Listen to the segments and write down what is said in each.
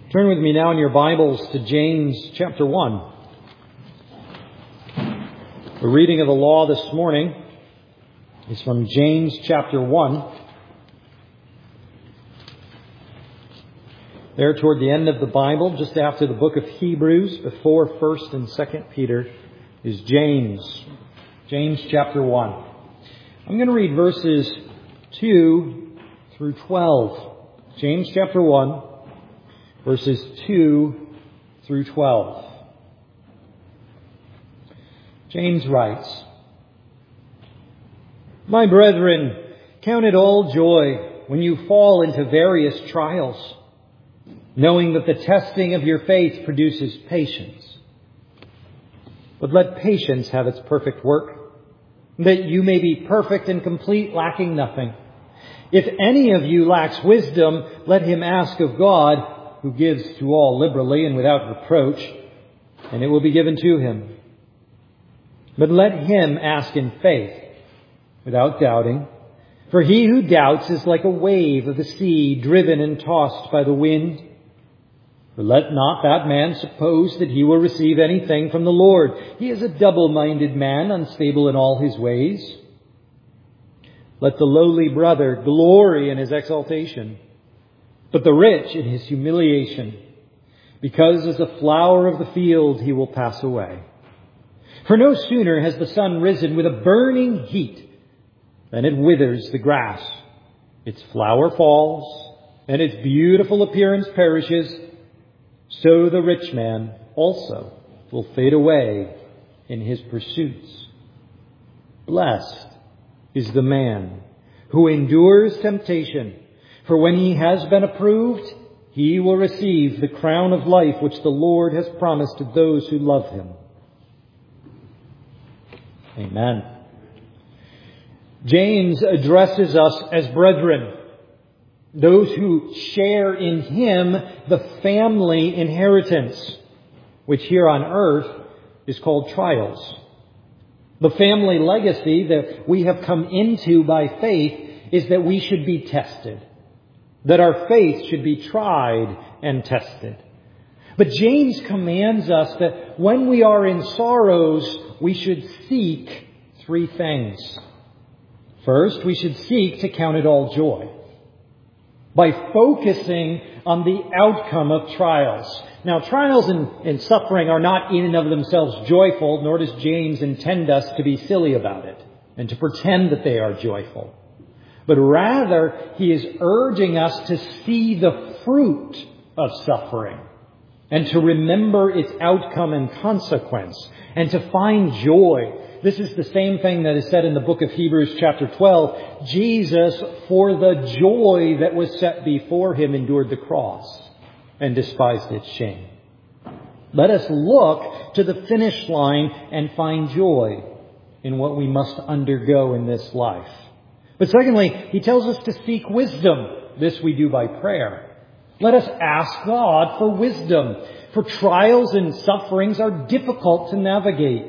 Turn with me now in your Bibles to James chapter 1. The reading of the law this morning is from James chapter 1. There toward the end of the Bible, just after the book of Hebrews, before 1st and 2nd Peter, is James. James chapter 1. I'm going to read verses 2 through 12. James chapter 1, verses 2 through 12. James writes, "My brethren, count it all joy when you fall into various trials, knowing that the testing of your faith produces patience. But let patience have its perfect work, that you may be perfect and complete, lacking nothing. If any of you lacks wisdom, let him ask of God, who gives to all liberally and without reproach, and it will be given to him. But let him ask in faith, without doubting. For he who doubts is like a wave of the sea, driven and tossed by the wind. For let not that man suppose that he will receive anything from the Lord. He is a double-minded man, unstable in all his ways. Let the lowly brother glory in his exaltation, but the rich in his humiliation, because as a flower of the field he will pass away. For no sooner has the sun risen with a burning heat than it withers the grass. Its flower falls, and its beautiful appearance perishes. So the rich man also will fade away in his pursuits. Blessed is the man who endures temptation, for when he has been approved, he will receive the crown of life which the Lord has promised to those who love him." Amen. James addresses us as brethren, those who share in him the family inheritance, which here on earth is called trials. The family legacy that we have come into by faith is that we should be tested, that our faith should be tried and tested. But James commands us that when we are in sorrows, we should seek three things. First, we should seek to count it all joy by focusing on the outcome of trials. Now, trials and suffering are not in and of themselves joyful, nor does James intend us to be silly about it and to pretend that they are joyful. But rather, he is urging us to see the fruit of suffering and to remember its outcome and consequence and to find joy. This is the same thing that is said in the book of Hebrews chapter 12. Jesus, for the joy that was set before him, endured the cross and despised its shame. Let us look to the finish line and find joy in what we must undergo in this life. But secondly, he tells us to seek wisdom. This we do by prayer. Let us ask God for wisdom, for trials and sufferings are difficult to navigate.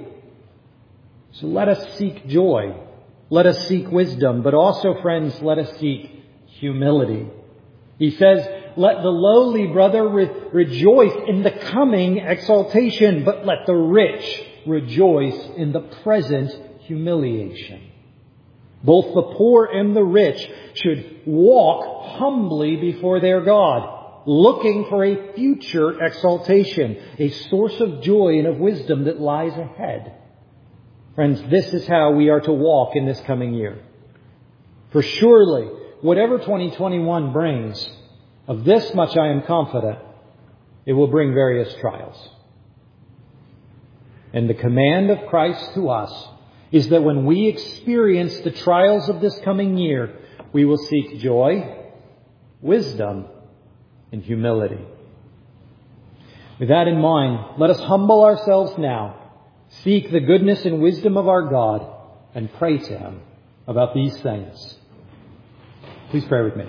So let us seek joy. Let us seek wisdom. But also, friends, let us seek humility. He says, let the lowly brother rejoice in the coming exaltation, but let the rich rejoice in the present humiliation. Both the poor and the rich should walk humbly before their God, looking for a future exaltation, a source of joy and of wisdom that lies ahead. Friends, this is how we are to walk in this coming year. For surely, whatever 2021 brings, of this much I am confident, it will bring various trials. And the command of Christ to us is that when we experience the trials of this coming year, we will seek joy, wisdom, and humility. With that in mind, let us humble ourselves now, seek the goodness and wisdom of our God, and pray to him about these things. Please pray with me.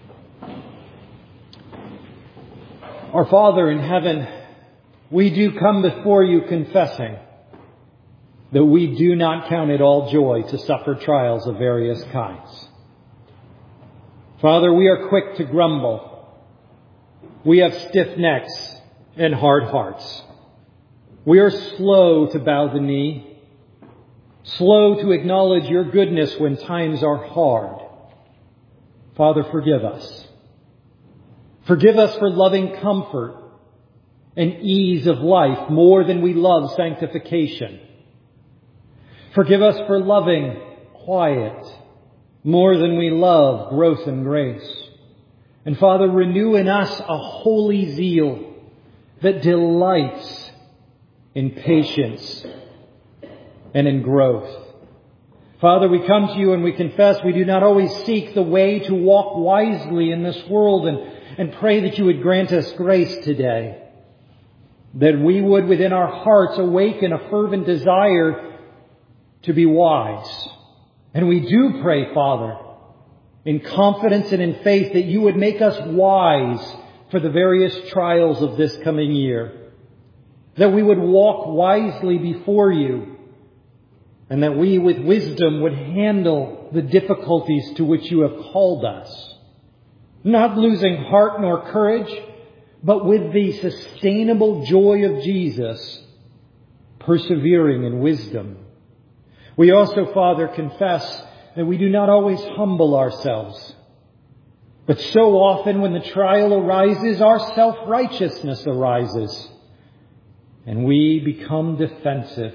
Our Father in heaven, we do come before you confessing that we do not count it all joy to suffer trials of various kinds. Father, we are quick to grumble. We have stiff necks and hard hearts. We are slow to bow the knee, slow to acknowledge your goodness when times are hard. Father, forgive us. Forgive us for loving comfort and ease of life more than we love sanctification. Forgive us for loving quiet more than we love growth and grace. And Father, renew in us a holy zeal that delights in patience and in growth. Father, we come to you and we confess we do not always seek the way to walk wisely in this world, and pray that you would grant us grace today, that we would within our hearts awaken a fervent desire to be wise. And we do pray, Father, in confidence and in faith, that you would make us wise for the various trials of this coming year, that we would walk wisely before you, and that we with wisdom would handle the difficulties to which you have called us, not losing heart nor courage, but with the sustainable joy of Jesus, persevering in wisdom. We also, Father, confess that we do not always humble ourselves, but so often when the trial arises, our self-righteousness arises, and we become defensive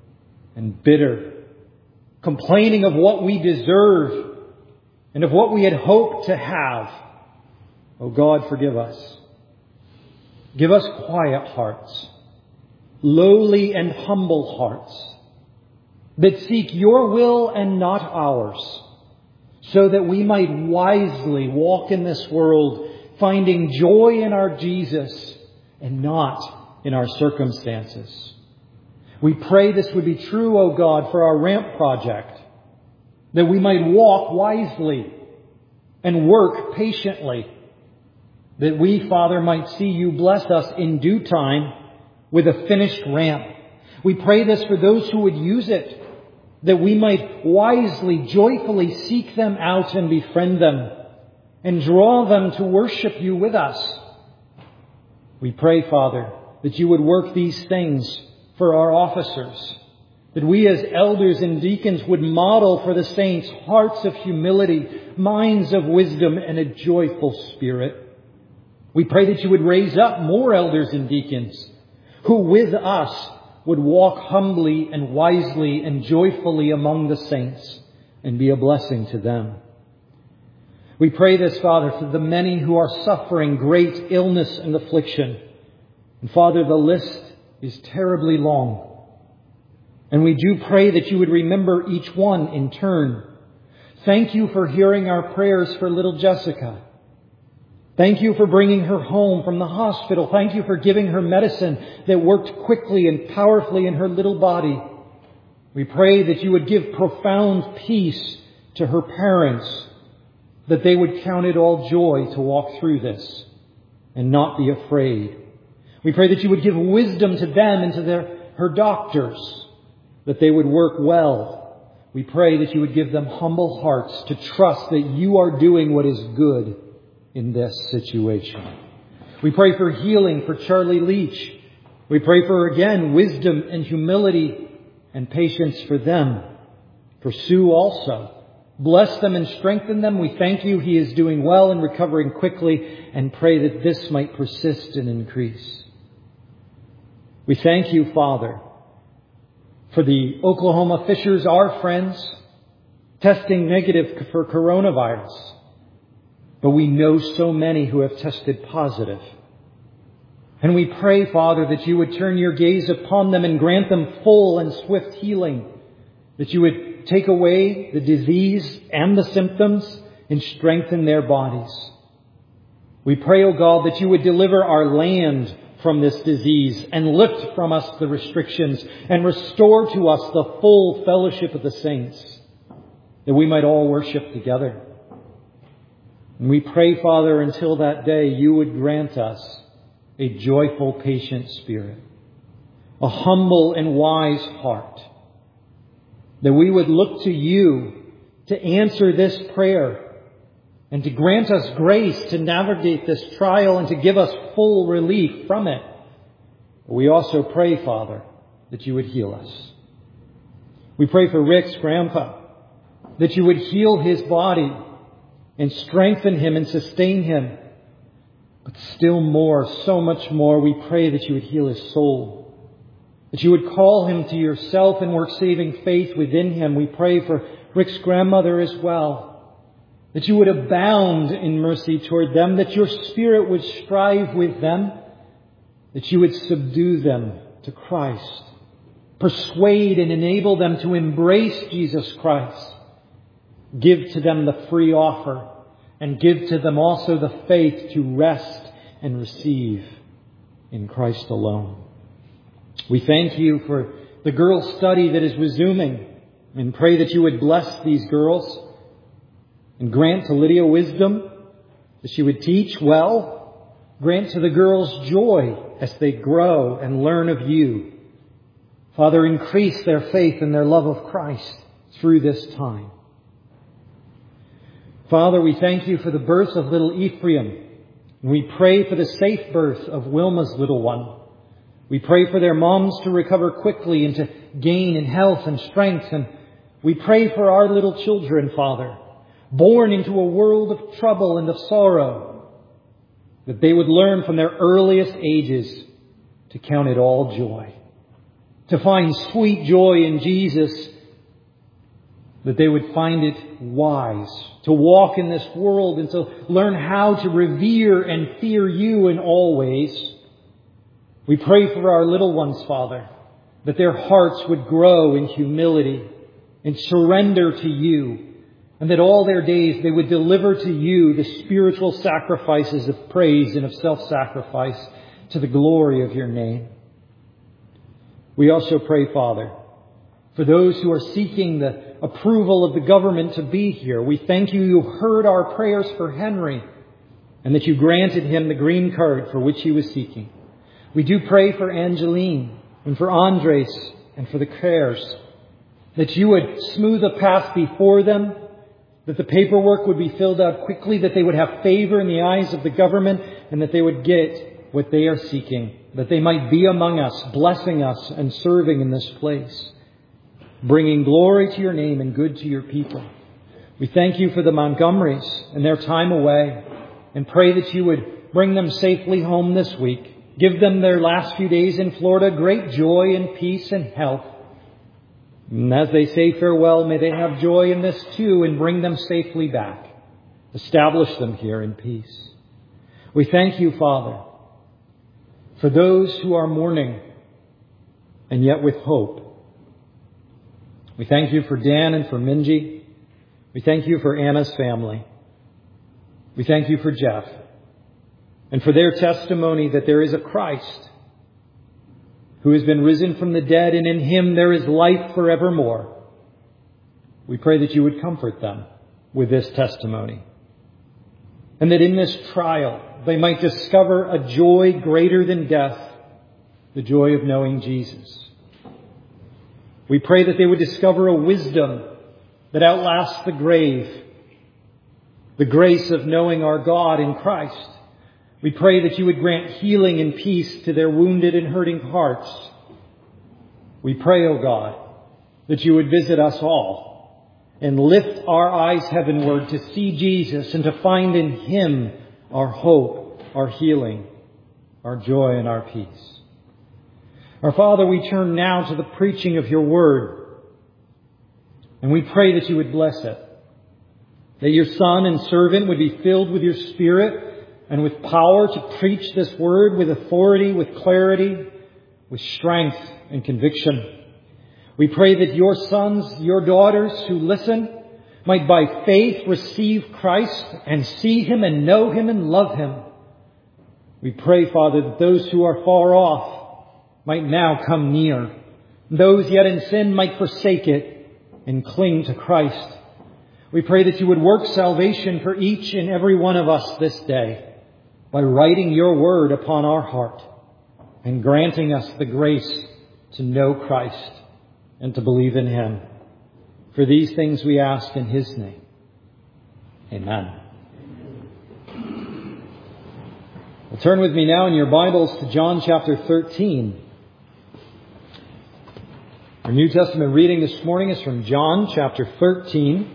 and bitter, complaining of what we deserve and of what we had hoped to have. Oh God, forgive us. Give us quiet hearts, lowly and humble hearts, that seek your will and not ours, so that we might wisely walk in this world, finding joy in our Jesus and not in our circumstances. We pray this would be true, O God, for our ramp project, that we might walk wisely and work patiently, that we, Father, might see you bless us in due time with a finished ramp. We pray this for those who would use it, that we might wisely, joyfully seek them out and befriend them and draw them to worship you with us. We pray, Father, that you would work these things for our officers, that we as elders and deacons would model for the saints hearts of humility, minds of wisdom, and a joyful spirit. We pray that you would raise up more elders and deacons who with us would walk humbly and wisely and joyfully among the saints and be a blessing to them. We pray this, Father, for the many who are suffering great illness and affliction. And Father, the list is terribly long. And we do pray that you would remember each one in turn. Thank you for hearing our prayers for little Jessica. Thank you for bringing her home from the hospital. Thank you for giving her medicine that worked quickly and powerfully in her little body. We pray that you would give profound peace to her parents, that they would count it all joy to walk through this and not be afraid. We pray that you would give wisdom to them and to her doctors, that they would work well. We pray that you would give them humble hearts to trust that you are doing what is good in this situation. We pray for healing for Charlie Leach. We pray for, again, wisdom and humility and patience for them. For Sue also. Bless them and strengthen them. We thank you he is doing well and recovering quickly, and pray that this might persist and increase. We thank you, Father, for the Oklahoma fishers, our friends, testing negative for coronavirus. But we know so many who have tested positive. And we pray, Father, that you would turn your gaze upon them and grant them full and swift healing. That you would take away the disease and the symptoms and strengthen their bodies. We pray, O God, that you would deliver our land from this disease and lift from us the restrictions and restore to us the full fellowship of the saints, that we might all worship together. And we pray, Father, until that day, you would grant us a joyful, patient spirit, a humble and wise heart, that we would look to you to answer this prayer, and to grant us grace to navigate this trial and to give us full relief from it. We also pray, Father, that you would heal us. We pray for Rick's grandpa, that you would heal his body and strengthen him and sustain him. But still more, so much more, we pray that you would heal his soul, that you would call him to yourself and work saving faith within him. We pray for Rick's grandmother as well, that you would abound in mercy toward them, that your Spirit would strive with them, that you would subdue them to Christ, persuade and enable them to embrace Jesus Christ, give to them the free offer, and give to them also the faith to rest and receive in Christ alone. We thank you for the girls' study that is resuming, and pray that you would bless these girls and grant to Lydia wisdom, that she would teach well. Grant to the girls joy as they grow and learn of you. Father, increase their faith and their love of Christ through this time. Father, we thank you for the birth of little Ephraim. And we pray for the safe birth of Wilma's little one. We pray for their moms to recover quickly and to gain in health and strength. And we pray for our little children, Father, born into a world of trouble and of sorrow, that they would learn from their earliest ages to count it all joy, to find sweet joy in Jesus, that they would find it wise to walk in this world and to learn how to revere and fear you in all ways. We pray for our little ones, Father, that their hearts would grow in humility and surrender to you, and that all their days they would deliver to you the spiritual sacrifices of praise and of self-sacrifice to the glory of your name. We also pray, Father, for those who are seeking the approval of the government to be here. We thank you, you heard our prayers for Henry, and that you granted him the green card for which he was seeking. We do pray for Angeline and for Andres and for the Cares, that you would smooth a path before them, that the paperwork would be filled out quickly, that they would have favor in the eyes of the government, and that they would get what they are seeking, that they might be among us, blessing us and serving in this place, bringing glory to your name and good to your people. We thank you for the Montgomerys and their time away, and pray that you would bring them safely home this week. Give them their last few days in Florida great joy and peace and health. And as they say farewell, may they have joy in this too, and bring them safely back. Establish them here in peace. We thank you, Father, for those who are mourning and yet with hope. We thank you for Dan and for Minji. We thank you for Anna's family. We thank you for Jeff and for their testimony that there is a Christ who has been risen from the dead, and in him there is life forevermore. We pray that you would comfort them with this testimony, and that in this trial they might discover a joy greater than death, the joy of knowing Jesus. We pray that they would discover a wisdom that outlasts the grave, the grace of knowing our God in Christ. We pray that you would grant healing and peace to their wounded and hurting hearts. We pray, O God, that you would visit us all and lift our eyes heavenward to see Jesus and to find in him our hope, our healing, our joy, and our peace. Our Father, we turn now to the preaching of your word, and we pray that you would bless it, that your Son and servant would be filled with your Spirit and with power to preach this word with authority, with clarity, with strength and conviction. We pray that your sons, your daughters who listen might by faith receive Christ and see him and know him and love him. We pray, Father, that those who are far off might now come near. Those yet in sin might forsake it and cling to Christ. We pray that you would work salvation for each and every one of us this day by writing your word upon our heart and granting us the grace to know Christ and to believe in him. For these things we ask in his name. Amen. Well, turn with me now in your Bibles to John chapter 13. Our New Testament reading this morning is from John chapter 13.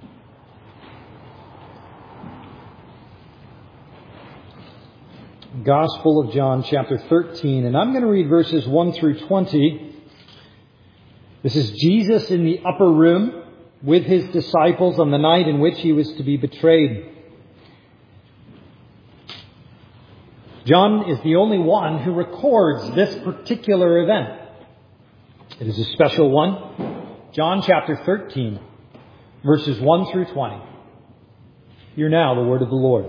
Gospel of John chapter 13. And I'm going to read verses 1 through 20. This is Jesus in the upper room with his disciples on the night in which he was to be betrayed. John is the only one who records this particular event. It is a special one. John chapter 13, verses 1 through 20. Hear now the word of the Lord.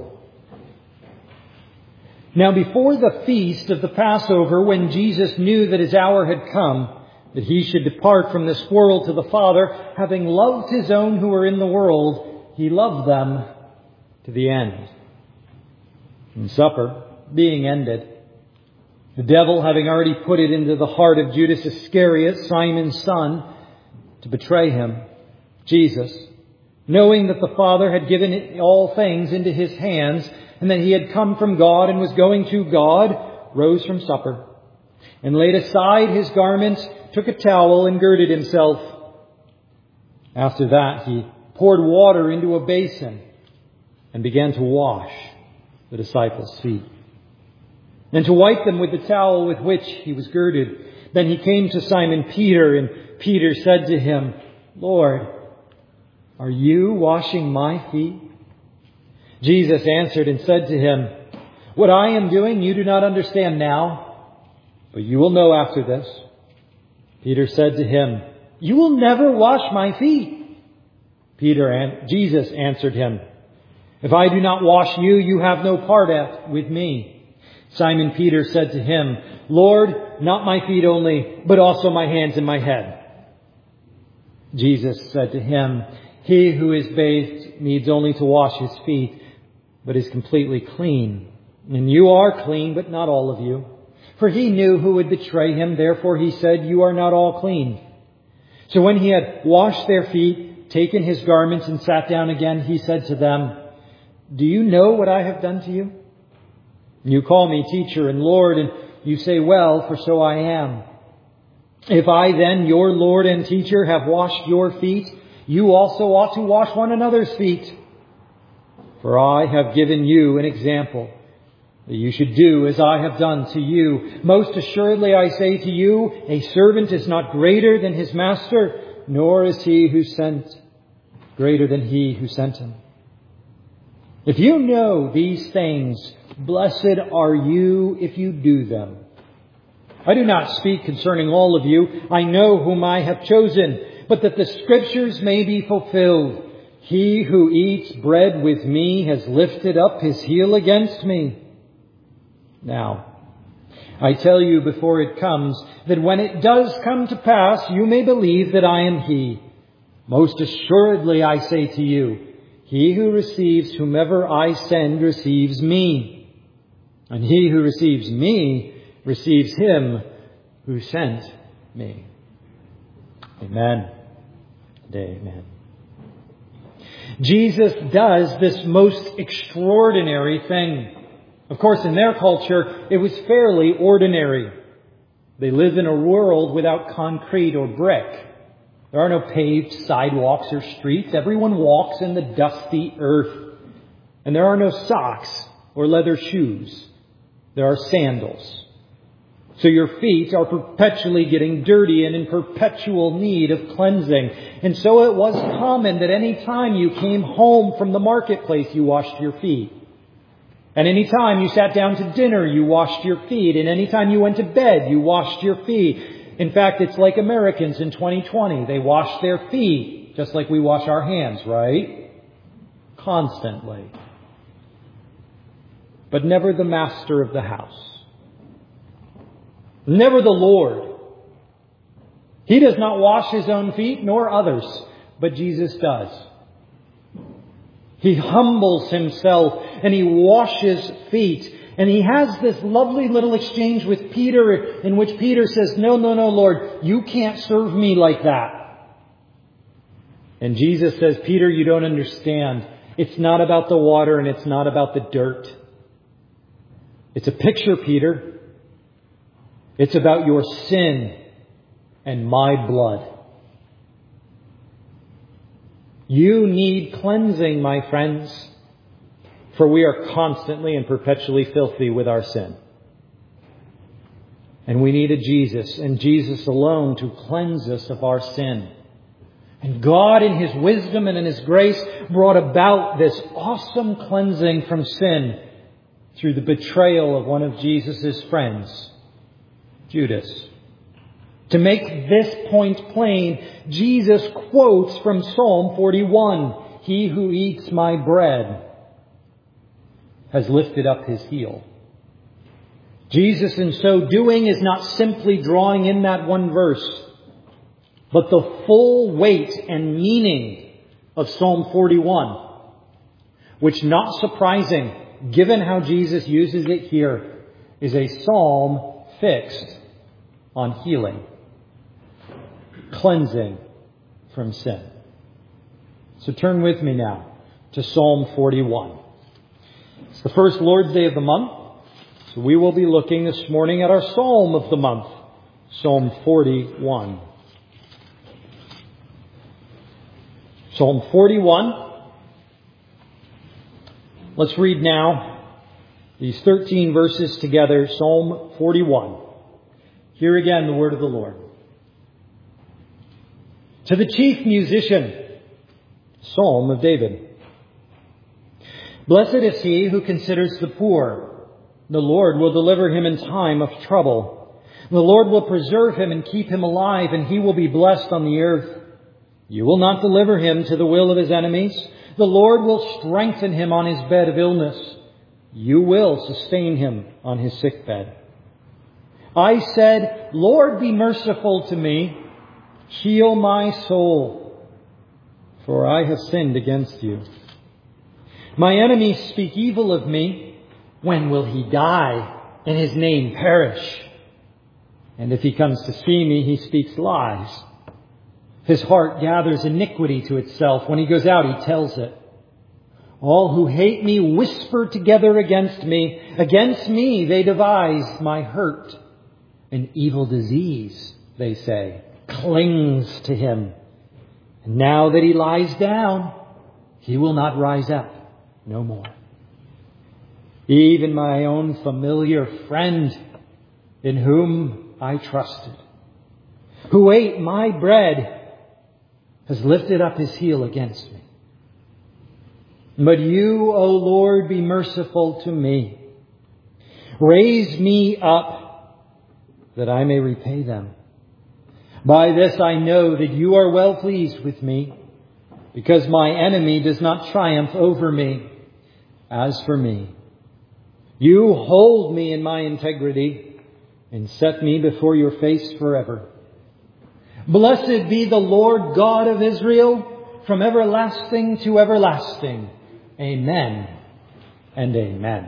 Now before the feast of the Passover, when Jesus knew that his hour had come, that he should depart from this world to the Father, having loved his own who were in the world, he loved them to the end. And supper being ended, the devil having already put it into the heart of Judas Iscariot, Simon's son, to betray him, Jesus, knowing that the Father had given all things into his hands, and that he had come from God and was going to God, rose from supper, and laid aside his garments, took a towel, and girded himself. After that, he poured water into a basin and began to wash the disciples' feet, and to wipe them with the towel with which he was girded. Then he came to Simon Peter, and Peter said to him, Lord, are you washing my feet? Jesus answered and said to him, what I am doing you do not understand now, but you will know after this. Peter said to him, you will never wash my feet. Jesus answered him, if I do not wash you, you have no part with me. Simon Peter said to him, Lord, not my feet only, but also my hands and my head. Jesus said to him, he who is bathed needs only to wash his feet, but is completely clean. And you are clean, but not all of you. For he knew who would betray him, therefore he said, you are not all clean. So when he had washed their feet, taken his garments, and sat down again, he said to them, do you know what I have done to you? You call me teacher and Lord, and you say, well, for so I am. If I then, your Lord and teacher, have washed your feet, you also ought to wash one another's feet. For I have given you an example, that you should do as I have done to you. Most assuredly I say to you, a servant is not greater than his master, nor is he who sent greater than he who sent him. If you know these things, blessed are you if you do them. I do not speak concerning all of you. I know whom I have chosen, but that the Scriptures may be fulfilled. He who eats bread with me has lifted up his heel against me. Now, I tell you before it comes, that when it does come to pass, you may believe that I am he. Most assuredly I say to you, he who receives whomever I send receives me. And he who receives me receives him who sent me. Amen and amen. Jesus does this most extraordinary thing. Of course, in their culture, it was fairly ordinary. They live in a world without concrete or brick. There are no paved sidewalks or streets. Everyone walks in the dusty earth. And there are no socks or leather shoes. There are sandals. So your feet are perpetually getting dirty and in perpetual need of cleansing. And so it was common that any time you came home from the marketplace, you washed your feet. And any time you sat down to dinner, you washed your feet. And any time you went to bed, you washed your feet. In fact, it's like Americans in 2020. They wash their feet just like we wash our hands, right? Constantly. But never the master of the house. Never the Lord. He does not wash his own feet, nor others, but Jesus does. He humbles himself and he washes feet. And he has this lovely little exchange with Peter in which Peter says, no, Lord, you can't serve me like that. And Jesus says, Peter, you don't understand. It's not about the water and it's not about the dirt. It's a picture, Peter. It's about your sin and my blood. You need cleansing, my friends, for we are constantly and perpetually filthy with our sin. And we need a Jesus, and Jesus alone, to cleanse us of our sin. And God, in His wisdom and in His grace, brought about this awesome cleansing from sin through the betrayal of one of Jesus' friends, Judas. To make this point plain, Jesus quotes from Psalm 41, "He who eats my bread has lifted up his heel." Jesus, in so doing, is not simply drawing in that one verse, but the full weight and meaning of Psalm 41, which, not surprising, given how Jesus uses it here, is a psalm fixed on healing, cleansing from sin. So turn with me now to Psalm 41. It's the first Lord's Day of the month, so we will be looking this morning at our psalm of the month, Psalm 41. Psalm 41. Let's read now these 13 verses together, Psalm 41. Hear again the word of the Lord. To the chief musician, Psalm of David. Blessed is he who considers the poor. The Lord will deliver him in time of trouble. The Lord will preserve him and keep him alive, and he will be blessed on the earth. You will not deliver him to the will of his enemies. The Lord will strengthen him on his bed of illness. You will sustain him on his sick bed. I said, Lord, be merciful to me. Heal my soul, for I have sinned against you. My enemies speak evil of me. When will he die and his name perish? And if he comes to see me, he speaks lies. His heart gathers iniquity to itself. When he goes out, he tells it. All who hate me whisper together against me. Against me they devise my hurt. An evil disease, they say, clings to him. And now that he lies down, he will not rise up no more. Even my own familiar friend, in whom I trusted, who ate my bread, has lifted up his heel against me. But you, O Lord, be merciful to me. Raise me up that I may repay them. By this I know that you are well pleased with me, because my enemy does not triumph over me. As for me, you hold me in my integrity and set me before your face forever. Blessed be the Lord God of Israel from everlasting to everlasting. Amen and amen.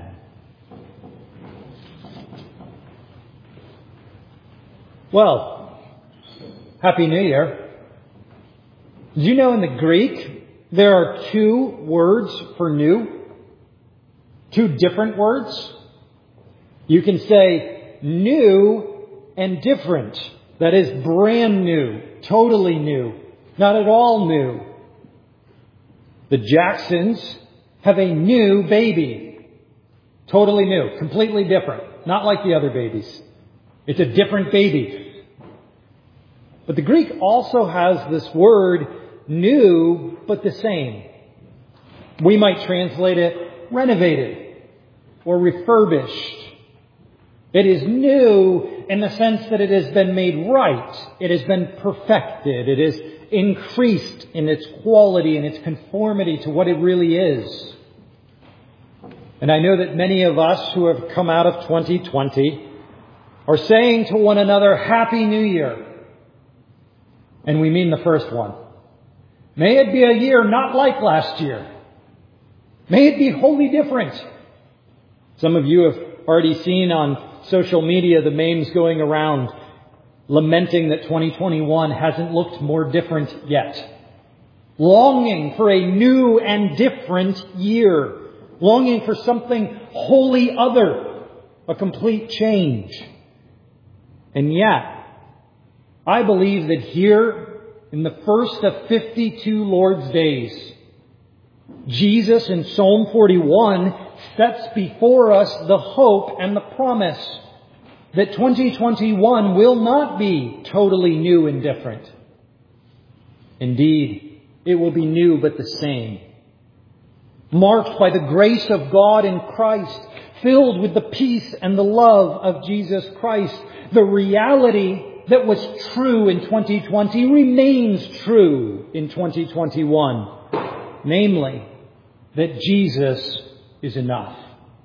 Well, Happy New Year. Did you know in the Greek there are two words for new? Two different words. You can say new and different. That is brand new, totally new, not at all new. The Jacksons have a new baby. Totally new, completely different. Not like the other babies. It's a different baby. But the Greek also has this word new, but the same. We might translate it renovated or refurbished. It is new in the sense that it has been made right. It has been perfected. It is increased in its quality and its conformity to what it really is. And I know that many of us who have come out of 2020 are saying to one another, Happy New Year. And we mean the first one. May it be a year not like last year. May it be wholly different. Some of you have already seen on social media the memes going around lamenting that 2021 hasn't looked more different yet. Longing for a new and different year. Longing for something wholly other. a complete change. And yet, I believe that here, in the first of 52 Lord's days, Jesus in Psalm 41 sets before us the hope and the promise that 2021 will not be totally new and different. Indeed, it will be new but the same, marked by the grace of God in Christ, filled with the peace and the love of Jesus Christ. The reality that was true in 2020 remains true in 2021, namely, that Jesus is enough.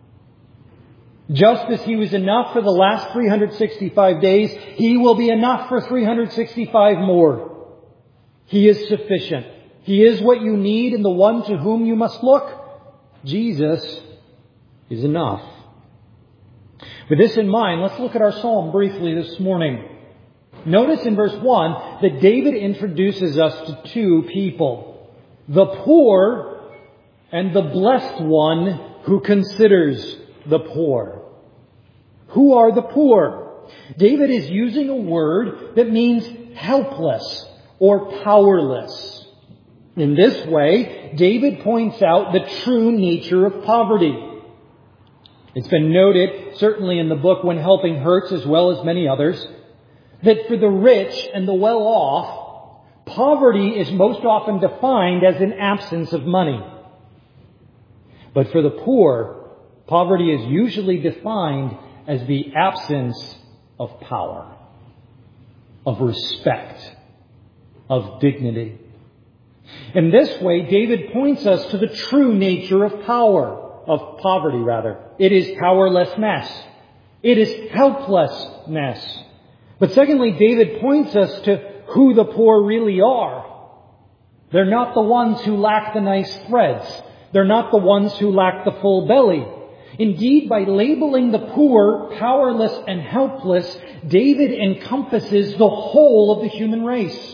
Just as He was enough for the last 365 days, He will be enough for 365 more. He is sufficient. He is what you need and the one to whom you must look. Jesus is enough. With this in mind, let's look at our psalm briefly this morning. Notice in verse 1 that David introduces us to two people, the poor and the blessed one who considers the poor. Who are the poor? David is using a word that means helpless or powerless. In this way, David points out the true nature of poverty. It's been noted, certainly in the book When Helping Hurts as well as many others, that for the rich and the well-off, poverty is most often defined as an absence of money. But for the poor, poverty is usually defined as the absence of power, of respect, of dignity. In this way, David points us to the true nature of poverty. It is powerlessness. It is helplessness. But secondly, David points us to who the poor really are. They're not the ones who lack the nice threads. They're not the ones who lack the full belly. Indeed, by labeling the poor powerless and helpless, David encompasses the whole of the human race.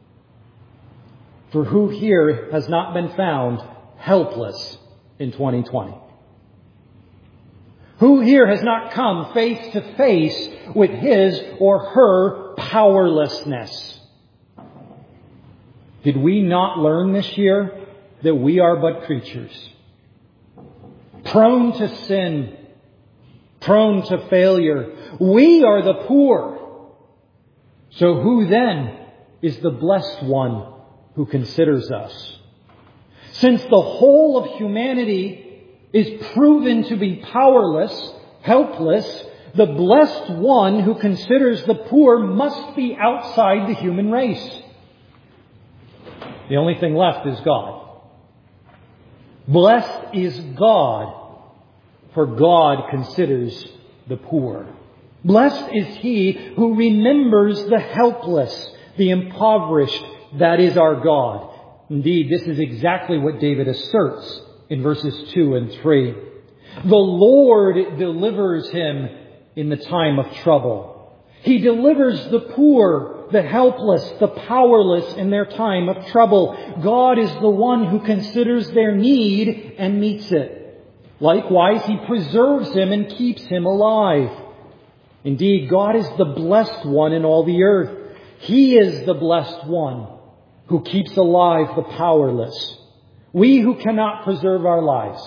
For who here has not been found helpless in 2020? Who here has not come face to face with his or her powerlessness? Did we not learn this year that we are but creatures, prone to sin, prone to failure? We are the poor. So who then is the blessed one who considers us? Since the whole of humanity is proven to be powerless, helpless, the blessed one who considers the poor must be outside the human race. The only thing left is God. Blessed is God, for God considers the poor. Blessed is He who remembers the helpless, the impoverished. That is our God. Indeed, this is exactly what David asserts in verses 2 and 3. The Lord delivers him in the time of trouble. He delivers the poor, the helpless, the powerless in their time of trouble. God is the one who considers their need and meets it. Likewise, He preserves him and keeps him alive. Indeed, God is the blessed one in all the earth. He is the blessed one who keeps alive the powerless. We who cannot preserve our lives.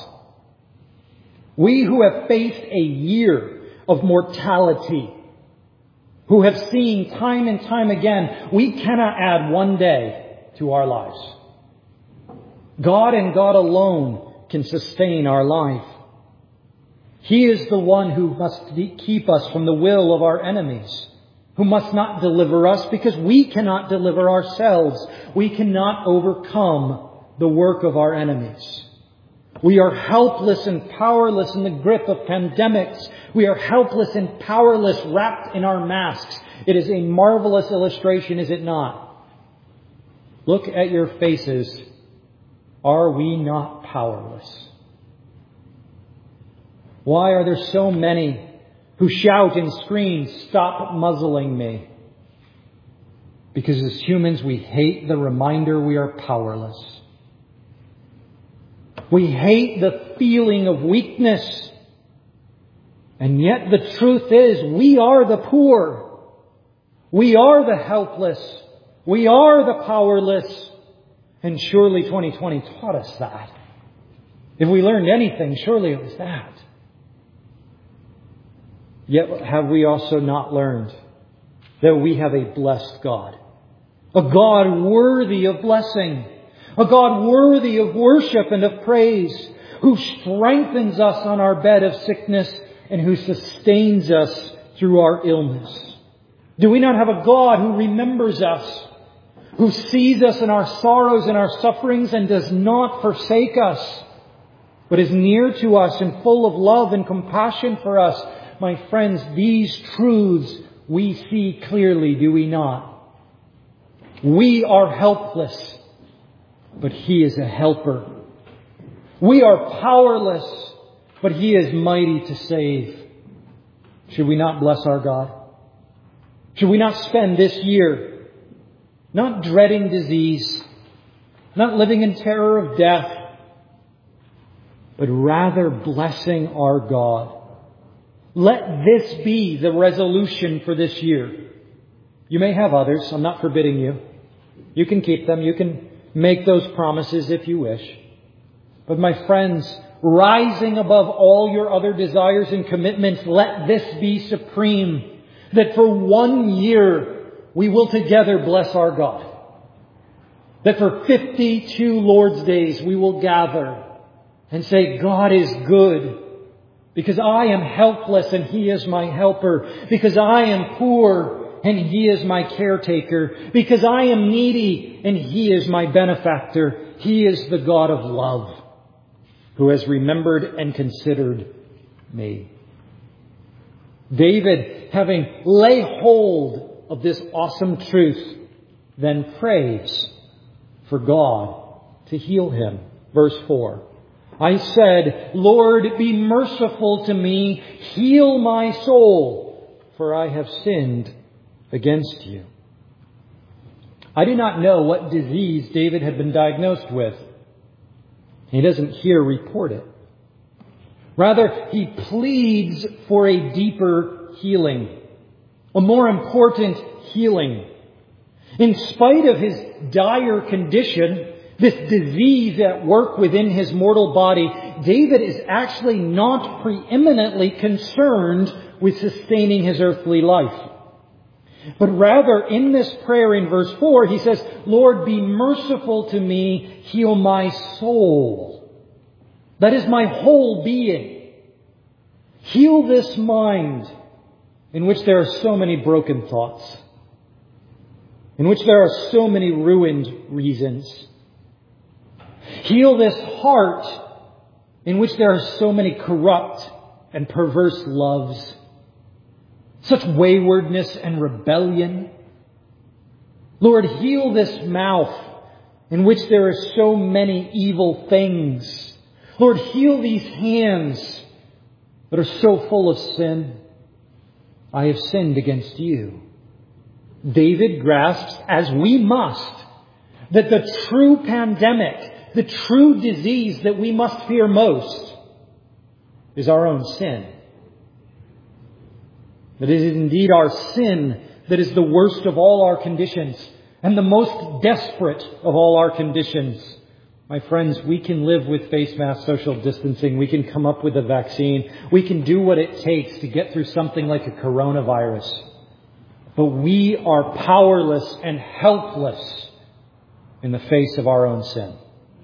We who have faced a year of mortality, who have seen time and time again, we cannot add one day to our lives. God and God alone can sustain our life. He is the one who must keep us from the will of our enemies, who must not deliver us because we cannot deliver ourselves. We cannot overcome the work of our enemies. We are helpless and powerless in the grip of pandemics. We are helpless and powerless wrapped in our masks. It is a marvelous illustration, is it not? Look at your faces. Are we not powerless? Why are there so many who shout and scream, "Stop muzzling me"? Because as humans, we hate the reminder we are powerless. We hate the feeling of weakness. And yet the truth is, we are the poor. We are the helpless. We are the powerless. And surely 2020 taught us that. If we learned anything, surely it was that. Yet have we also not learned that we have a blessed God? A God worthy of blessing. A God worthy of worship and of praise. Who strengthens us on our bed of sickness and who sustains us through our illness. Do we not have a God who remembers us? Who sees us in our sorrows and our sufferings and does not forsake us, but is near to us and full of love and compassion for us? My friends, these truths we see clearly, do we not? We are helpless, but He is a helper. We are powerless, but He is mighty to save. Should we not bless our God? Should we not spend this year not dreading disease, not living in terror of death, but rather blessing our God? Let this be the resolution for this year. You may have others. I'm not forbidding you. You can keep them. You can make those promises if you wish. But my friends, rising above all your other desires and commitments, let this be supreme. That for 1 year we will together bless our God. That for 52 Lord's days we will gather and say, God is good. Because I am helpless and He is my helper. Because I am poor and He is my caretaker. Because I am needy and He is my benefactor. He is the God of love who has remembered and considered me. David, having laid hold of this awesome truth, then prays for God to heal him. Verse 4. I said, Lord, be merciful to me, heal my soul, for I have sinned against you. I do not know what disease David had been diagnosed with. He doesn't here report it. Rather, he pleads for a deeper healing, a more important healing. In spite of his dire condition, this disease at work within his mortal body, David is actually not preeminently concerned with sustaining his earthly life. But rather, in this prayer in verse 4, he says, Lord, be merciful to me, heal my soul. That is my whole being. Heal this mind in which there are so many broken thoughts, in which there are so many ruined reasons. Heal this heart in which there are so many corrupt and perverse loves, such waywardness and rebellion. Lord, heal this mouth in which there are so many evil things. Lord, heal these hands that are so full of sin. I have sinned against you. David grasps, as we must, that the true pandemic, the true disease that we must fear most is our own sin. That it is indeed our sin that is the worst of all our conditions and the most desperate of all our conditions. My friends, we can live with face mask social distancing. We can come up with a vaccine. We can do what it takes to get through something like a coronavirus. But we are powerless and helpless in the face of our own sin.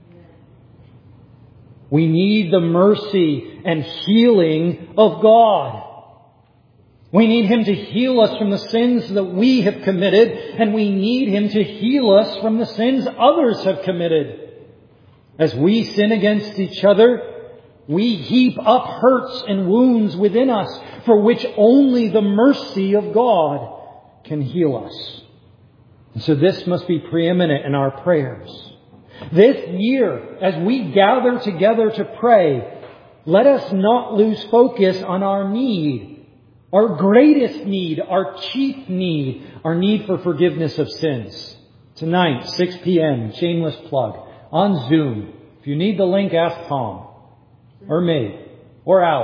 We need the mercy and healing of God. We need Him to heal us from the sins that we have committed, and we need Him to heal us from the sins others have committed. As we sin against each other, we heap up hurts and wounds within us for which only the mercy of God can heal us. And so this must be preeminent in our prayers. This year, as we gather together to pray, let us not lose focus on our need, our greatest need, our chief need, our need for forgiveness of sins. Tonight, 6 p.m., shameless plug, on Zoom. If you need the link, ask Tom, or me, or Alice.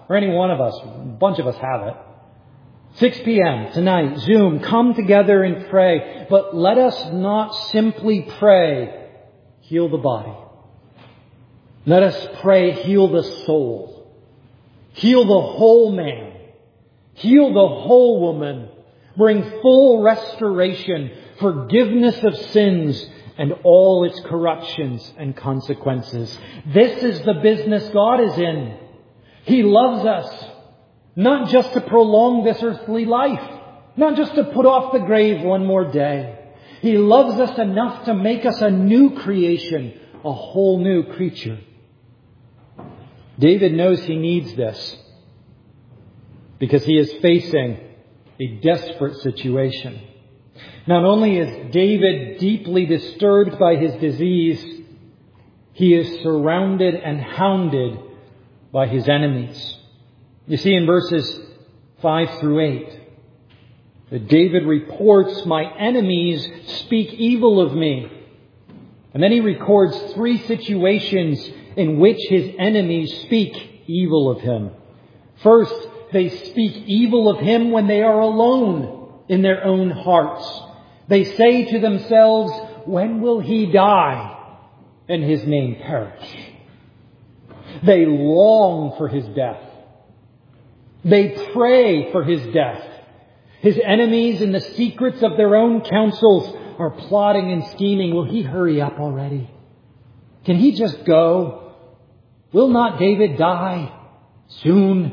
or any one of us, a bunch of us have it. 6 p.m. tonight, Zoom, come together and pray. But let us not simply pray, heal the body. Let us pray, heal the soul. Heal the whole man. Heal the whole woman. Bring full restoration, forgiveness of sins, and all its corruptions and consequences. This is the business God is in. He loves us, not just to prolong this earthly life, not just to put off the grave one more day. He loves us enough to make us a new creation, a whole new creature. David knows he needs this because he is facing a desperate situation. Not only is David deeply disturbed by his disease, he is surrounded and hounded by his enemies. You see in verses 5 through 8 that David reports, "My enemies speak evil of me." And then he records 3 situations in which his enemies speak evil of him. First, they speak evil of him when they are alone in their own hearts. They say to themselves, "When will he die and his name perish?" They long for his death. They pray for his death. His enemies in the secrets of their own councils are plotting and scheming. Will he hurry up already? Can he just go? Will not David die soon?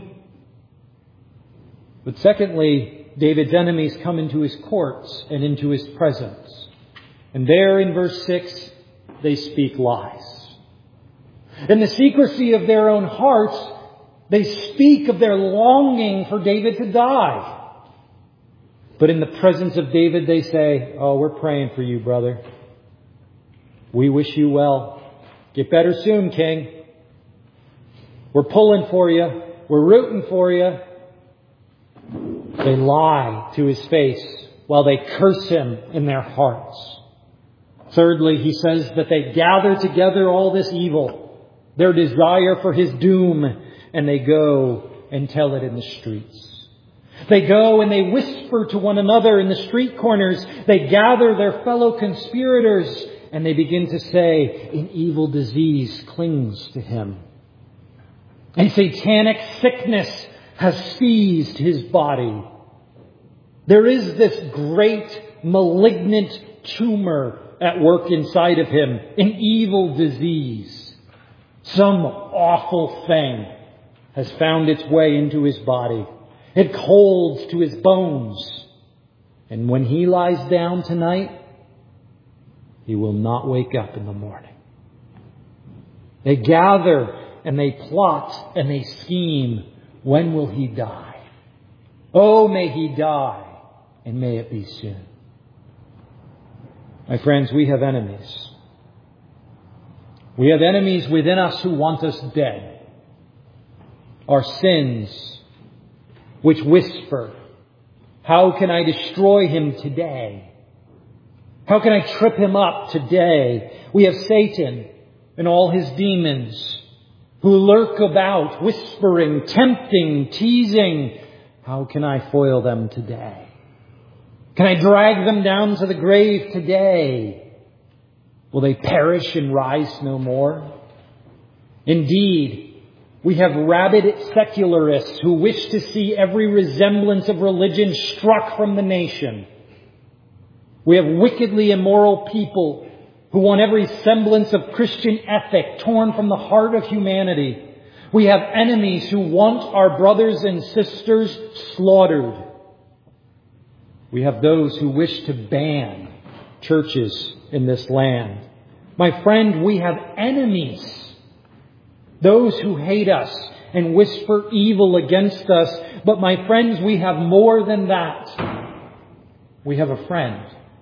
But secondly, David's enemies come into his courts and into his presence. And there in verse 6, they speak lies. In the secrecy of their own hearts, they speak of their longing for David to die. But in the presence of David, they say, "Oh, we're praying for you, brother. We wish you well. Get better soon, King. We're pulling for you. We're rooting for you." They lie to his face while they curse him in their hearts. Thirdly, he says that they gather together all this evil, their desire for his doom, and they go and tell it in the streets. They go and they whisper to one another in the street corners. They gather their fellow conspirators and they begin to say, "An evil disease clings to him. A satanic sickness has seized his body. There is this great malignant tumor at work inside of him, an evil disease. Some awful thing has found its way into his body. It holds to his bones. And when he lies down tonight, he will not wake up in the morning." They gather and they plot and they scheme. When will he die? Oh, may he die, and may it be soon. My friends, we have enemies. We have enemies within us who want us dead. Our sins, which whisper, "How can I destroy him today? How can I trip him up today?" We have Satan and all his demons who lurk about, whispering, tempting, teasing. How can I foil them today? Can I drag them down to the grave today? Will they perish and rise no more? Indeed, we have rabid secularists who wish to see every resemblance of religion struck from the nation. We have wickedly immoral people who want every semblance of Christian ethic torn from the heart of humanity. We have enemies who want our brothers and sisters slaughtered. We have those who wish to ban churches in this land. My friend, we have enemies. Those who hate us and whisper evil against us. But my friends, we have more than that. We have a friend.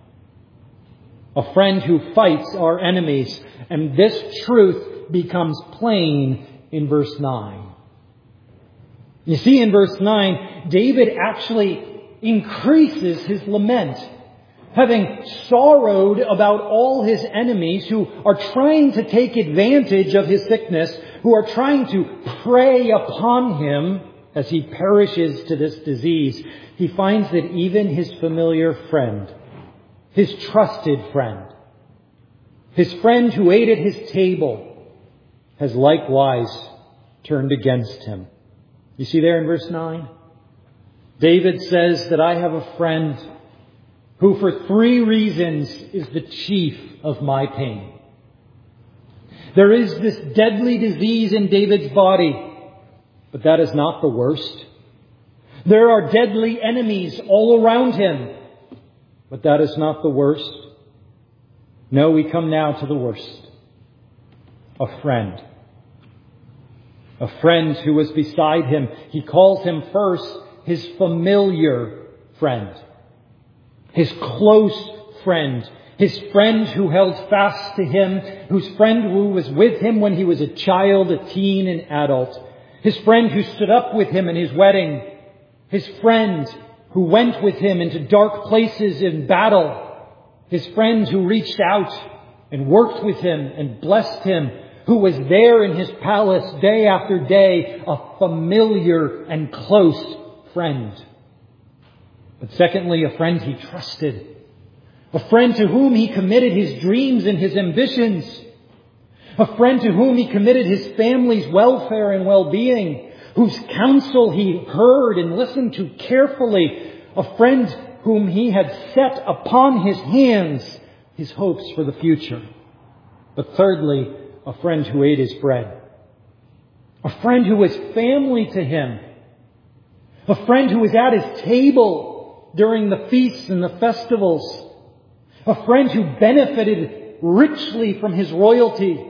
A friend who fights our enemies. And this truth becomes plain in verse 9. You see, in verse 9, David actually increases his lament. having sorrowed about all his enemies who are trying to take advantage of his sickness, who are trying to prey upon him as he perishes to this disease, he finds that even his familiar friend, his trusted friend, his friend who ate at his table, has likewise turned against him. You see there in verse 9? David says that I have a friend who for 3 reasons is the chief of my pain. There is this deadly disease in David's body, but that is not the worst. There are deadly enemies all around him, but that is not the worst. No, we come now to the worst. A friend. A friend who was beside him. He calls him first his familiar friend. His close friend. His friend who held fast to him. Whose friend who was with him when he was a child, a teen, an adult. His friend who stood up with him in his wedding. His friend who went with him into dark places in battle. His friend who reached out and worked with him and blessed him. Who was there in his palace day after day. A familiar and close friend. But secondly, a friend he trusted. A friend to whom he committed his dreams and his ambitions. A friend to whom he committed his family's welfare and well-being. Whose counsel he heard and listened to carefully. A friend whom he had set upon his hands his hopes for the future. But thirdly, a friend who ate his bread. A friend who was family to him. A friend who was at his table during the feasts and the festivals. A friend who benefited richly from his royalty.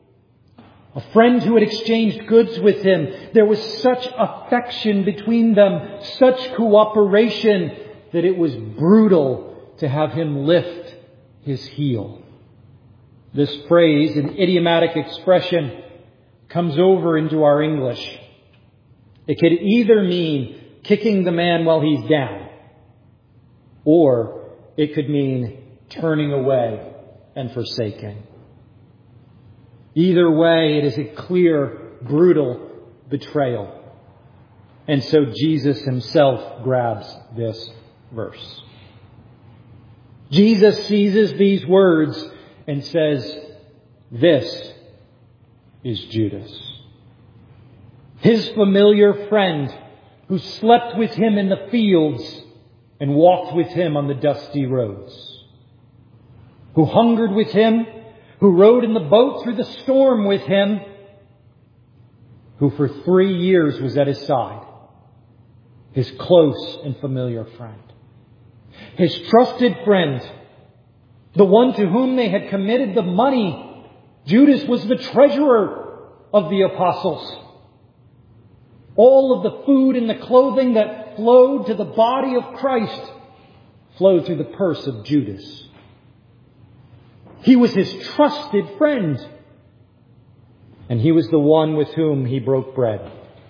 A friend who had exchanged goods with him. There was such affection between them, such cooperation, that it was brutal to have him lift his heel. This phrase, an idiomatic expression, comes over into our English. It could either mean kicking the man while he's down, or it could mean turning away and forsaking. Either way, it is a clear, brutal betrayal. And so Jesus himself grabs this verse. Jesus seizes these words and says, "This is Judas." His familiar friend who slept with him in the fields and walked with him on the dusty roads. Who hungered with him, who rode in the boat through the storm with him, who for 3 years was at his side. His close and familiar friend. His trusted friend. The one to whom they had committed the money. Judas was the treasurer of the apostles. All of the food and the clothing that flowed to the body of Christ flowed through the purse of Judas. He was his trusted friend. And he was the one with whom he broke bread.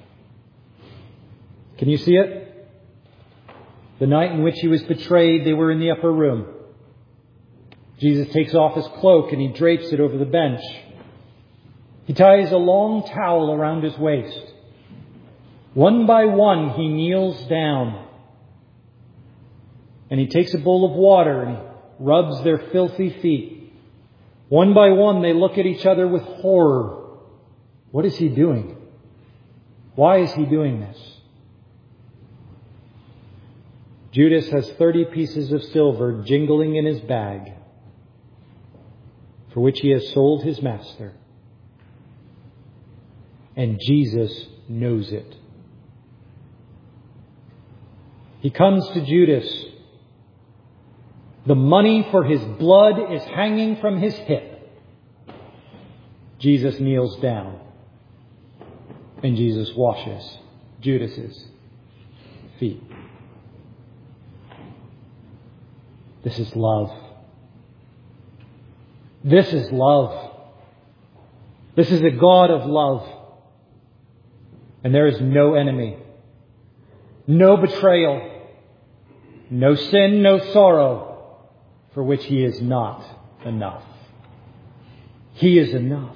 Can you see it? The night in which he was betrayed, they were in the upper room. Jesus takes off his cloak and he drapes it over the bench. He ties a long towel around his waist. One by one, he kneels down. And he takes a bowl of water and he rubs their filthy feet. One by one, they look at each other with horror. What is he doing? Why is he doing this? Judas has 30 pieces of silver jingling in his bag, for which he has sold his master. And Jesus knows it. He comes to Judas. The money for his blood is hanging from his hip. Jesus kneels down. And Jesus washes Judas's feet. This is love. This is love. This is a God of love. And there is no enemy, no betrayal, no sin, no sorrow for which He is not enough. He is enough.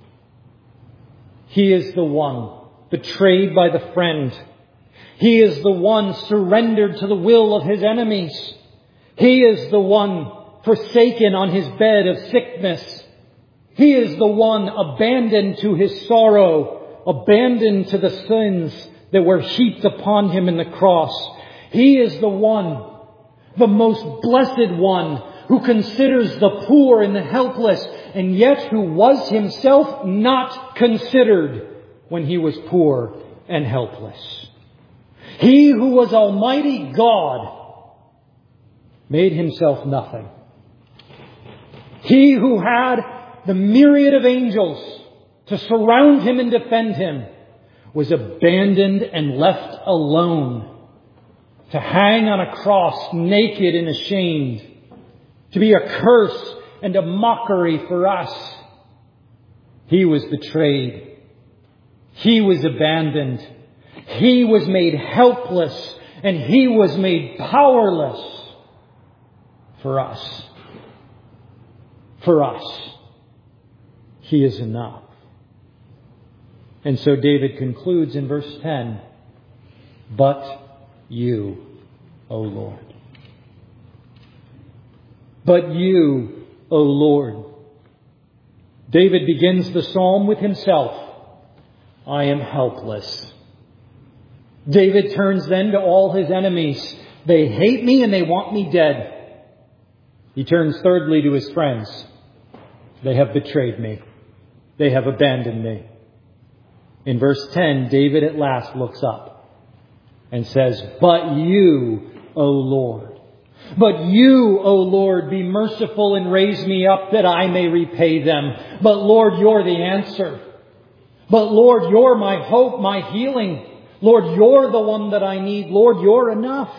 He is the one betrayed by the friend. He is the one surrendered to the will of His enemies. He is the one forsaken on His bed of sickness. He is the one abandoned to His sorrow, abandoned to the sins that were heaped upon Him in the cross. He is the one, the most blessed one, who considers the poor and the helpless, and yet who was Himself not considered when He was poor and helpless. He who was Almighty God made Himself nothing. He who had the myriad of angels to surround Him and defend Him was abandoned and left alone to hang on a cross naked and ashamed, to be a curse and a mockery for us. He was betrayed. He was abandoned. He was made helpless, and He was made powerless for us. For us. He is enough. And so David concludes in verse 10, "But You, O Lord. But You, O Lord." David begins the psalm with himself. I am helpless. David turns then to all his enemies. They hate me and they want me dead. He turns thirdly to his friends. They have betrayed me. They have abandoned me. In verse 10, David at last looks up and says, "But You, O Lord. But You, O Lord, be merciful and raise me up that I may repay them. But Lord, You're the answer. But Lord, You're my hope, my healing. Lord, You're the one that I need. Lord, You're enough."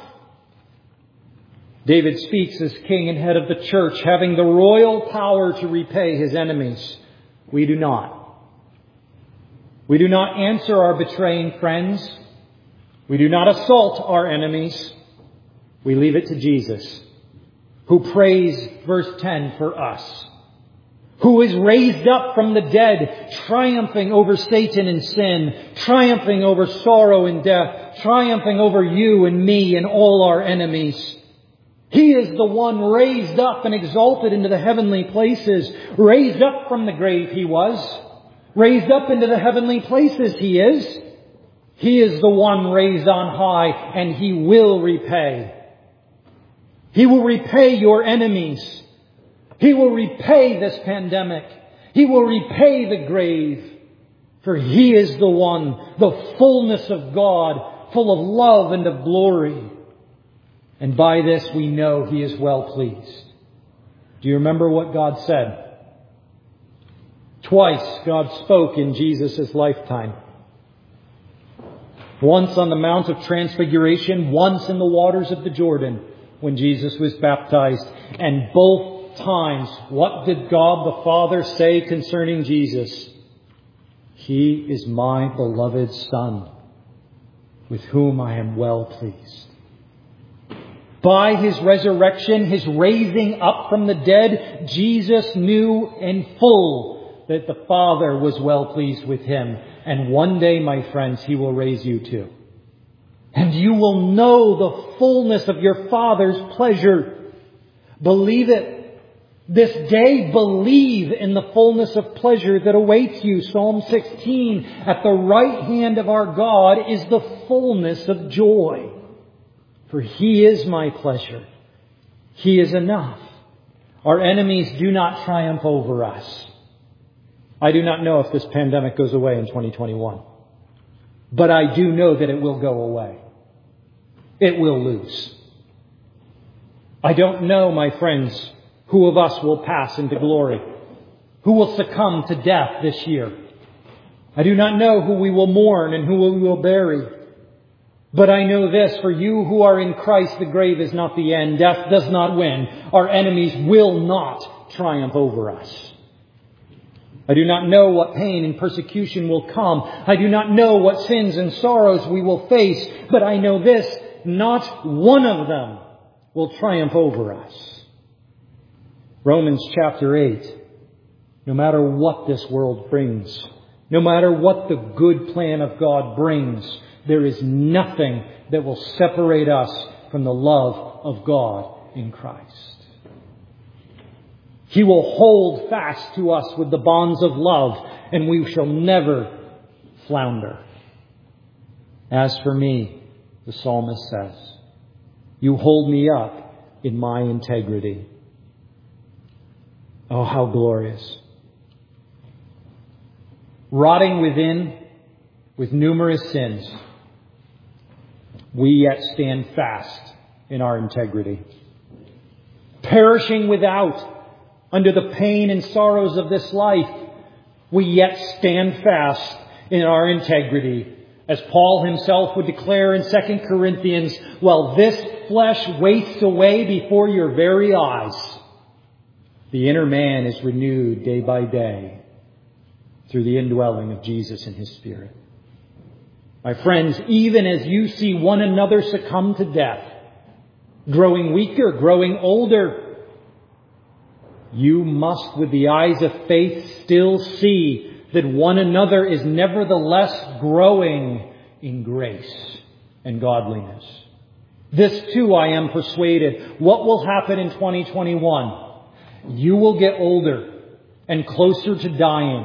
David speaks as king and head of the church, having the royal power to repay his enemies. We do not. We do not answer our betraying friends. We do not assault our enemies. We leave it to Jesus, who prays, verse 10, for us, who is raised up from the dead, triumphing over Satan and sin, triumphing over sorrow and death, triumphing over you and me and all our enemies. He is the one raised up and exalted into the heavenly places. Raised up from the grave He was. Raised up into the heavenly places He is. He is the one raised on high, and He will repay. He will repay your enemies. He will repay this pandemic. He will repay the grave. For He is the one, the fullness of God, full of love and of glory. And by this we know He is well pleased. Do you remember what God said? Twice God spoke in Jesus' lifetime. Once on the Mount of Transfiguration, once in the waters of the Jordan when Jesus was baptized. And both times, what did God the Father say concerning Jesus? He is my beloved Son, with whom I am well pleased. By His resurrection, His raising up from the dead, Jesus knew in full that the Father was well pleased with Him. And one day, my friends, He will raise you too. And you will know the fullness of your Father's pleasure. Believe it. This day, believe in the fullness of pleasure that awaits you. Psalm 16, at the right hand of our God is the fullness of joy. For He is my pleasure. He is enough. Our enemies do not triumph over us. I do not know if this pandemic goes away in 2021. But I do know that it will go away. It will lose. I don't know, my friends, who of us will pass into glory, who will succumb to death this year. I do not know who we will mourn and who we will bury. But I know this, for you who are in Christ, the grave is not the end. Death does not win. Our enemies will not triumph over us. I do not know what pain and persecution will come. I do not know what sins and sorrows we will face. But I know this, not one of them will triumph over us. Romans chapter 8. No matter what this world brings, no matter what the good plan of God brings, there is nothing that will separate us from the love of God in Christ. He will hold fast to us with the bonds of love, and we shall never flounder. As for me, the psalmist says, you hold me up in my integrity. Oh, how glorious. Rotting within with numerous sins, we yet stand fast in our integrity. Perishing without under the pain and sorrows of this life, we yet stand fast in our integrity. As Paul himself would declare in 2 Corinthians, while this flesh wastes away before your very eyes, the inner man is renewed day by day through the indwelling of Jesus and His Spirit. My friends, even as you see one another succumb to death, growing weaker, growing older, you must, with the eyes of faith, still see that one another is nevertheless growing in grace and godliness. This too, I am persuaded, what will happen in 2021? You will get older and closer to dying.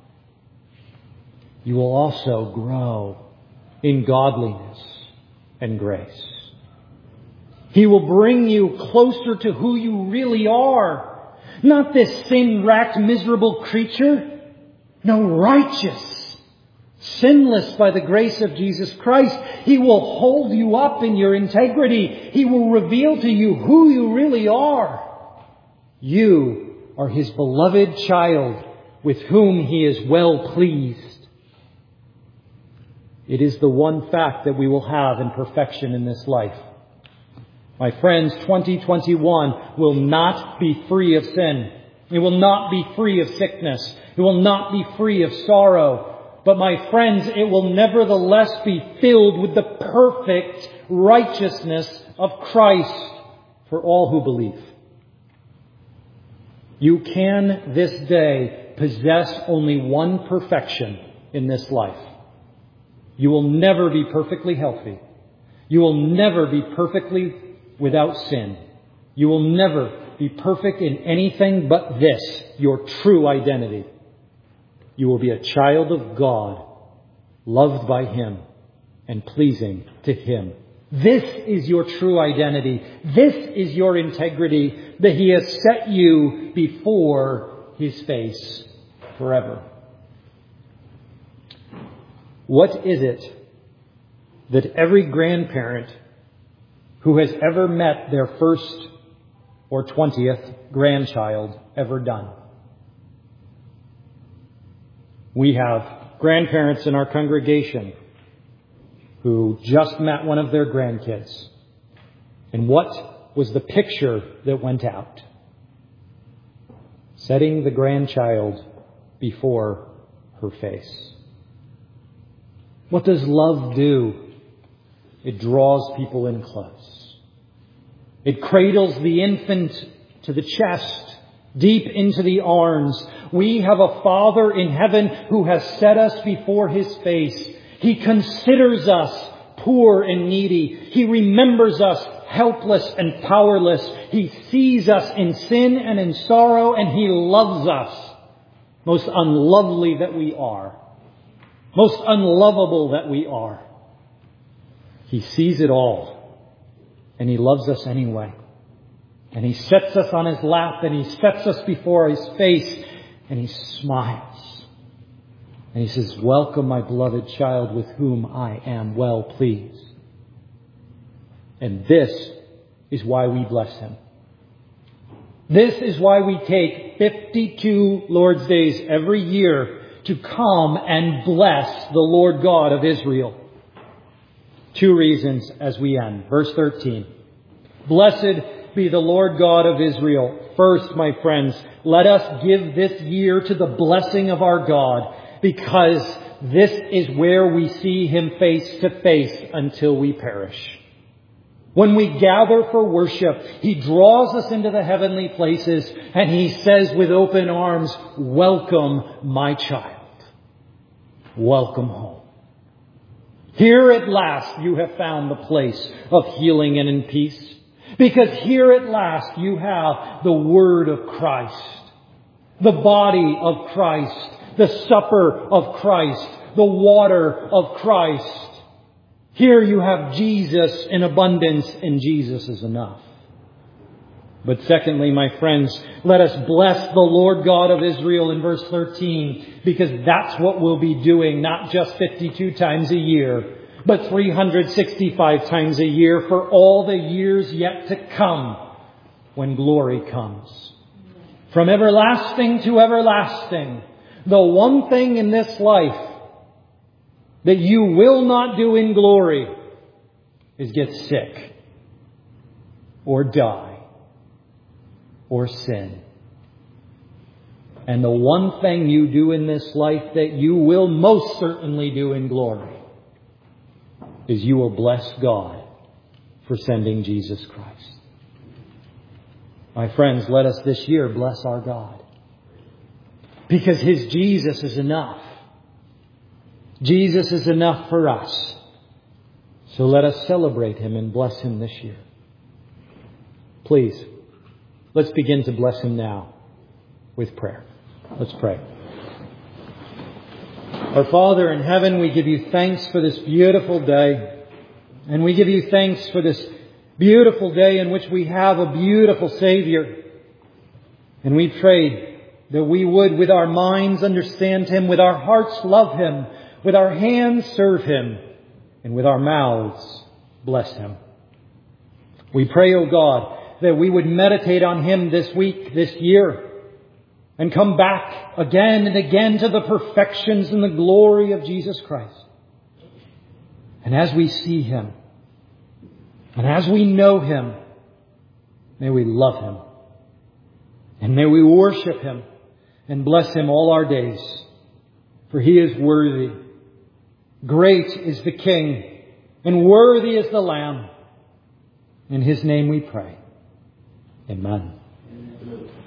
You will also grow in godliness and grace. He will bring you closer to who you really are. Not this sin-racked, miserable creature. No, righteous, sinless by the grace of Jesus Christ. He will hold you up in your integrity. He will reveal to you who you really are. You are His beloved child with whom He is well pleased. It is the one fact that we will have in perfection in this life. My friends, 2021 will not be free of sin. It will not be free of sickness. It will not be free of sorrow. But my friends, it will nevertheless be filled with the perfect righteousness of Christ for all who believe. You can this day possess only one perfection in this life. You will never be perfectly healthy. You will never be perfectly without sin. You will never be perfect in anything but this, your true identity. You will be a child of God, loved by Him and pleasing to Him. This is your true identity. This is your integrity that He has set you before His face forever. What is it that every grandparent who has ever met their first or 20th grandchild ever done? We have grandparents in our congregation who just met one of their grandkids. And what was the picture that went out? Setting the grandchild before her face. What does love do? It draws people in close. It cradles the infant to the chest, deep into the arms. We have a Father in heaven who has set us before His face. He considers us poor and needy. He remembers us helpless and powerless. He sees us in sin and in sorrow, and He loves us. Most unlovely that we are. Most unlovable that we are. He sees it all, and He loves us anyway. And He sets us on His lap, and He sets us before His face, and He smiles. And He says, welcome, my beloved child with whom I am well pleased. And this is why we bless Him. This is why we take 52 Lord's Days every year to come and bless the Lord God of Israel. 2 reasons as we end. Verse 13. Blessed be the Lord God of Israel. First, my friends, let us give this year to the blessing of our God, because this is where we see Him face to face until we perish. When we gather for worship, He draws us into the heavenly places and He says with open arms, "Welcome, my child. Welcome home. Here at last you have found the place of healing and in peace. Because here at last you have the Word of Christ, the body of Christ, the supper of Christ, the water of Christ. Here you have Jesus in abundance, and Jesus is enough." But secondly, my friends, let us bless the Lord God of Israel in verse 13, because that's what we'll be doing, not just 52 times a year, but 365 times a year for all the years yet to come when glory comes. From everlasting to everlasting, the one thing in this life that you will not do in glory is get sick or die or sin. And the one thing you do in this life that you will most certainly do in glory is you will bless God for sending Jesus Christ. My friends, let us this year bless our God, because His Jesus is enough. Jesus is enough for us. So let us celebrate Him and bless Him this year. Please, let's begin to bless Him now with prayer. Let's pray. Our Father in heaven, we give You thanks for this beautiful day. And we give You thanks for this beautiful day in which we have a beautiful Savior. And we pray that we would with our minds understand Him, with our hearts love Him, with our hands serve Him, and with our mouths bless Him. We pray, O God, that we would meditate on Him this week, this year, and come back again and again to the perfections and the glory of Jesus Christ. And as we see Him, and as we know Him, may we love Him. And may we worship Him and bless Him all our days. For He is worthy. Great is the King, and worthy is the Lamb. In His name we pray. Amen.